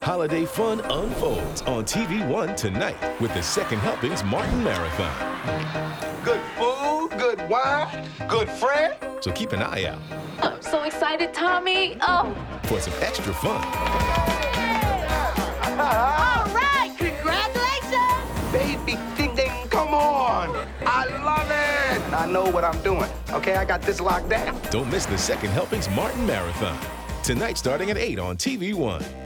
Holiday fun unfolds on TV One tonight with the Second Helpings Martin Marathon. Good food, good wine, good friend. So keep an eye out. I'm so excited, Tommy. Oh. For some extra fun. All right, congratulations. Baby ding ding, come on. I love it. I know what I'm doing. Okay, I got this locked down. Don't miss the Second Helpings Martin Marathon. Tonight starting at 8 on TV One.